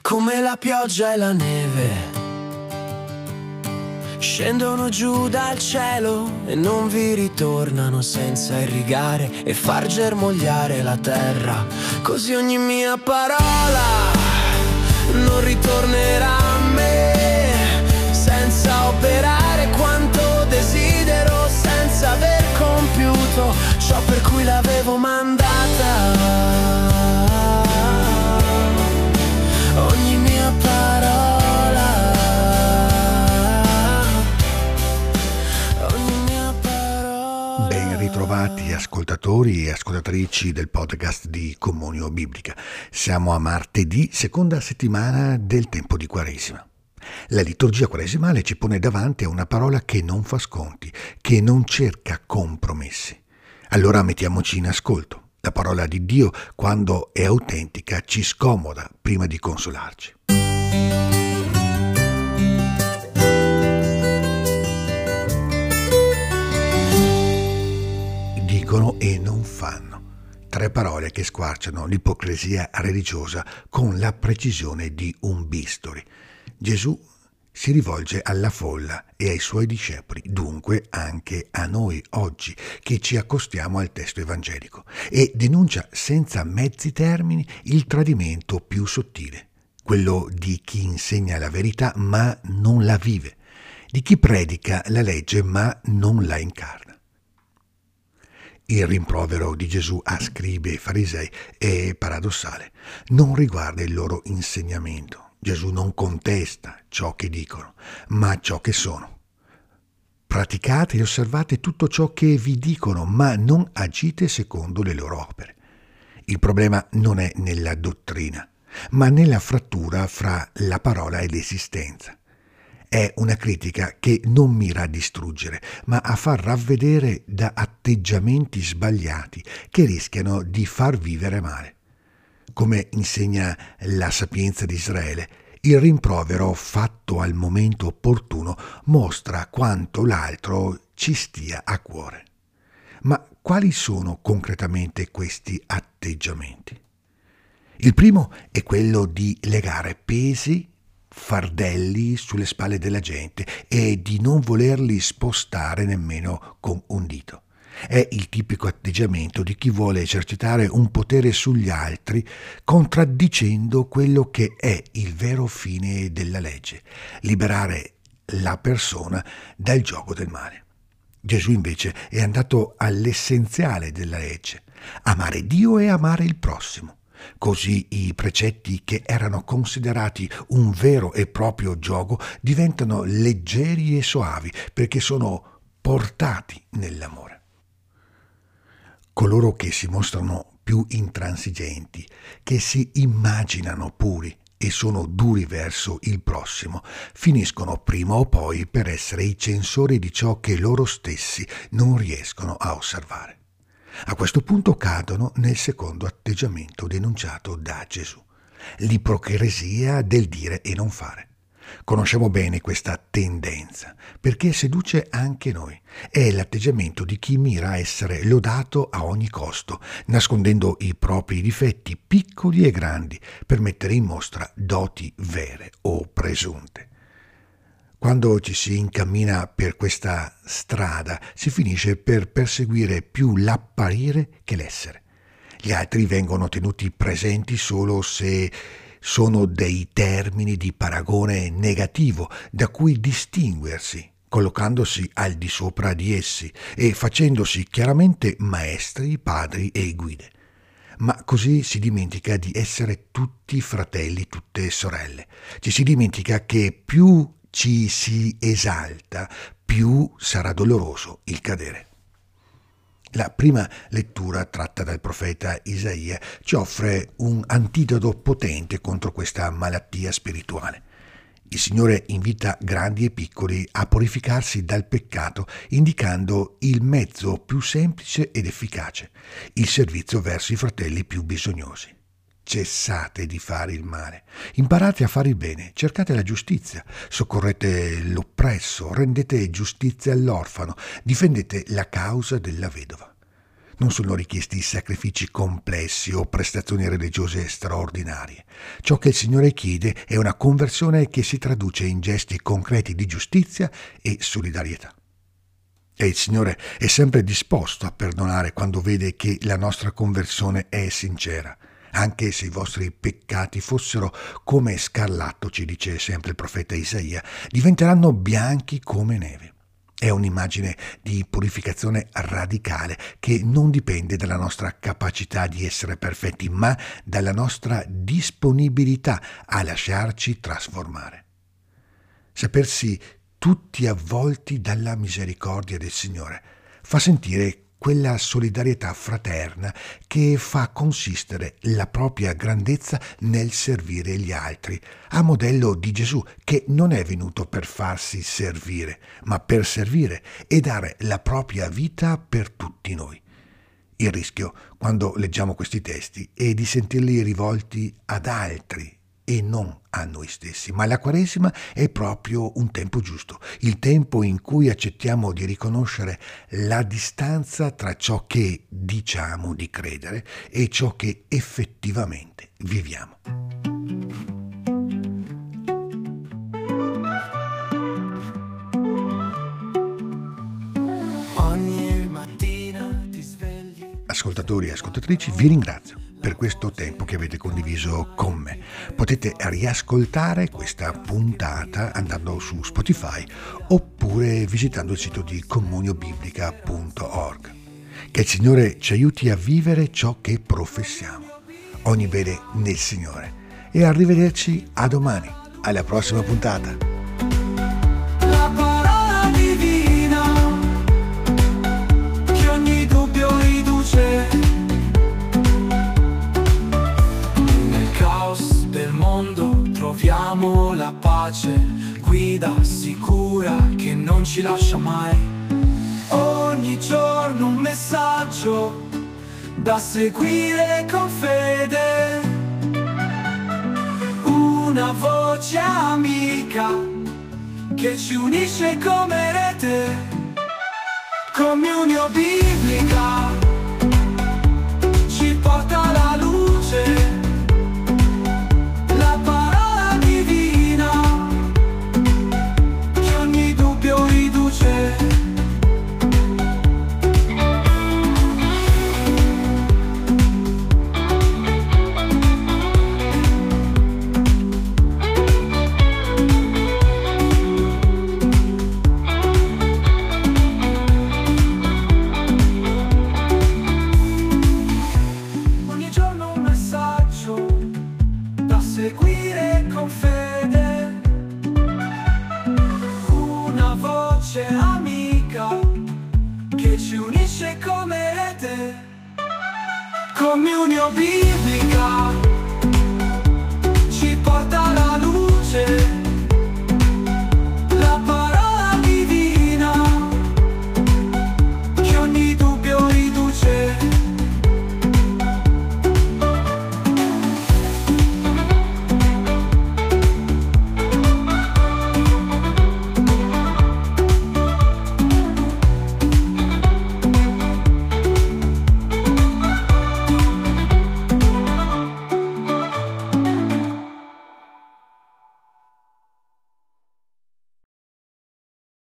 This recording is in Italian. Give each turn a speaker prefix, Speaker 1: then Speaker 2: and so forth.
Speaker 1: come la pioggia e la neve, scendono giù dal cielo e non vi ritornano senza irrigare e far germogliare la terra. Così ogni mia parola non ritornerà a me, senza operare quanto desidero, senza aver compiuto ciò per cui l'avevo mandata. Ogni mia parola, ogni mia parola.
Speaker 2: Ben ritrovati ascoltatori e ascoltatrici del podcast di Comunio Biblica. Siamo a martedì, seconda settimana del tempo di Quaresima. La liturgia quaresimale ci pone davanti a una parola che non fa sconti, che non cerca compromessi. Allora mettiamoci in ascolto. La parola di Dio, quando è autentica, ci scomoda prima di consolarci. Dicono e non fanno. Tre parole che squarciano l'ipocrisia religiosa con la precisione di un bisturi. Gesù si rivolge alla folla e ai suoi discepoli, dunque anche a noi oggi che ci accostiamo al testo evangelico, e denuncia senza mezzi termini il tradimento più sottile, quello di chi insegna la verità ma non la vive, di chi predica la legge ma non la incarna. Il rimprovero di Gesù a scribi e farisei è paradossale, non riguarda il loro insegnamento. Gesù non contesta ciò che dicono, ma ciò che sono. Praticate e osservate tutto ciò che vi dicono, ma non agite secondo le loro opere. Il problema non è nella dottrina, ma nella frattura fra la parola e l'esistenza. È una critica che non mira a distruggere, ma a far ravvedere da atteggiamenti sbagliati che rischiano di far vivere male. Come insegna la sapienza di Israele, il rimprovero fatto al momento opportuno mostra quanto l'altro ci stia a cuore. Ma quali sono concretamente questi atteggiamenti? Il primo è quello di legare pesi, fardelli sulle spalle della gente e di non volerli spostare nemmeno con un dito. È il tipico atteggiamento di chi vuole esercitare un potere sugli altri contraddicendo quello che è il vero fine della legge, liberare la persona dal giogo del male. Gesù invece è andato all'essenziale della legge, amare Dio e amare il prossimo. Così i precetti che erano considerati un vero e proprio giogo diventano leggeri e soavi perché sono portati nell'amore. Coloro che si mostrano più intransigenti, che si immaginano puri e sono duri verso il prossimo, finiscono prima o poi per essere i censori di ciò che loro stessi non riescono a osservare. A questo punto cadono nel secondo atteggiamento denunciato da Gesù, l'ipocrisia del dire e non fare. Conosciamo bene questa tendenza, perché seduce anche noi. È l'atteggiamento di chi mira a essere lodato a ogni costo, nascondendo i propri difetti piccoli e grandi per mettere in mostra doti vere o presunte. Quando ci si incammina per questa strada, si finisce per perseguire più l'apparire che l'essere. Gli altri vengono tenuti presenti solo se sono dei termini di paragone negativo da cui distinguersi, collocandosi al di sopra di essi e facendosi chiaramente maestri, padri e guide. Ma così si dimentica di essere tutti fratelli, tutte sorelle. Ci si dimentica che più ci si esalta, più sarà doloroso il cadere. La prima lettura tratta dal profeta Isaia ci offre un antidoto potente contro questa malattia spirituale. Il Signore invita grandi e piccoli a purificarsi dal peccato, indicando il mezzo più semplice ed efficace, il servizio verso i fratelli più bisognosi. Cessate di fare il male, imparate a fare il bene, cercate la giustizia, soccorrete l'oppresso, rendete giustizia all'orfano, difendete la causa della vedova. Non sono richiesti sacrifici complessi o prestazioni religiose straordinarie. Ciò che il Signore chiede è una conversione che si traduce in gesti concreti di giustizia e solidarietà. E il Signore è sempre disposto a perdonare quando vede che la nostra conversione è sincera. Anche se i vostri peccati fossero come scarlatto, ci dice sempre il profeta Isaia, diventeranno bianchi come neve. È un'immagine di purificazione radicale che non dipende dalla nostra capacità di essere perfetti, ma dalla nostra disponibilità a lasciarci trasformare. Sapersi tutti avvolti dalla misericordia del Signore fa sentire quella solidarietà fraterna che fa consistere la propria grandezza nel servire gli altri, a modello di Gesù, che non è venuto per farsi servire, ma per servire e dare la propria vita per tutti noi. Il rischio, quando leggiamo questi testi, è di sentirli rivolti ad altri e non a noi stessi, ma la Quaresima è proprio un tempo giusto, il tempo in cui accettiamo di riconoscere la distanza tra ciò che diciamo di credere e ciò che effettivamente viviamo.
Speaker 1: Ogni mattina ti svegli.
Speaker 2: Ascoltatori e ascoltatrici, vi ringrazio per questo tempo che avete condiviso con me. Potete riascoltare questa puntata andando su Spotify oppure visitando il sito di comuniobiblica.org. Che il Signore ci aiuti a vivere ciò che professiamo. Ogni bene nel Signore. E arrivederci a domani, alla prossima puntata.
Speaker 1: La parola divina che ogni dubbio riduce. Troviamo la pace, guida sicura che non ci lascia mai. Ogni giorno un messaggio da seguire con fede, una voce amica che ci unisce come rete. Comunio Biblica ci porta alla luce. Seguire con fede, una voce amica che ci unisce come rete. Comunio Biblica.